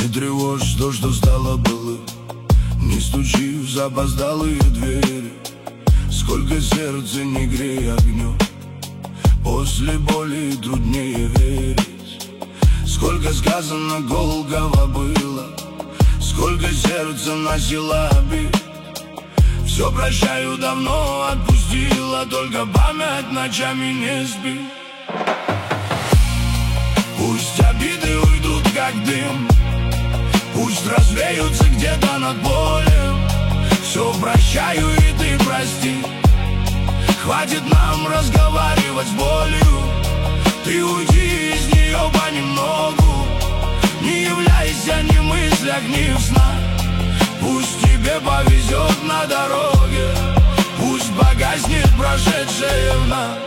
Не тревожь то, что стало было, не стучи в запоздалые двери. Сколько сердца не грей огнем, после боли труднее верить. Сколько сказано Голгова было, сколько сердце носило обид. Все прощаю, давно отпустила, только память ночами не спит. Пусть обиды уйдут как дым, пусть развеются где-то над полем. Все прощаю и ты прости, хватит нам разговаривать с болью. Ты уйди из нее понемногу, не являйся ни в мыслях, ни в снах. Пусть тебе повезет на дороге, пусть погаснет прошедшее в нас.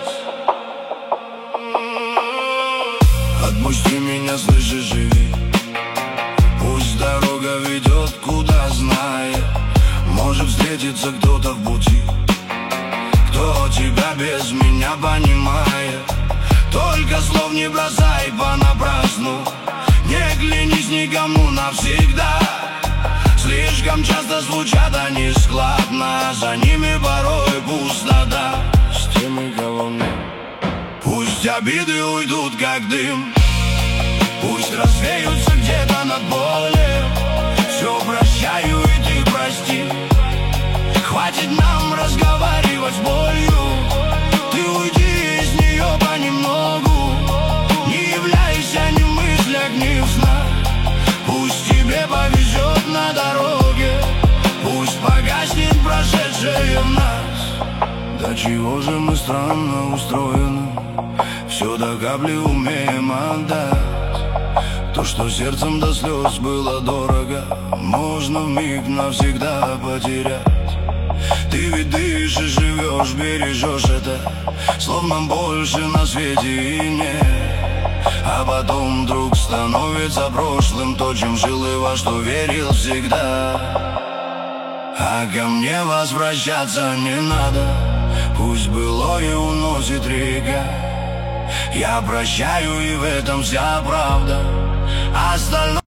Отпусти меня, слышишь, живи. Пусть дорога ведет куда знает. Может встретиться кто-то в пути, кто тебя без меня понимает. Только слов не бросай понапрасну, не клянись никому навсегда. Слишком часто звучат они складно, за ними порой пустота. С теми, кого нет. Пусть обиды уйдут как дым, пусть развеются где-то над полем. Все прощаю и ты прости, хватит нам разговаривать с болью. Ты уйди из нее понемногу, не являйся ни в мыслях, ни в снах. Пусть тебе повезет на дороге, пусть погаснет прошедшее в нас. Да чего же мы странно устроены, все до капли умеем отдать. То, что сердцем до слез было дорого, можно вмиг навсегда потерять. Ты ведь дышишь, живешь, бережешь это, словно больше на свете и нет. А потом вдруг становится прошлым то, чем жил и во что верил всегда. А ко мне возвращаться не надо, пусть былое уносит река. Я прощаю, и в этом вся правда. Остальное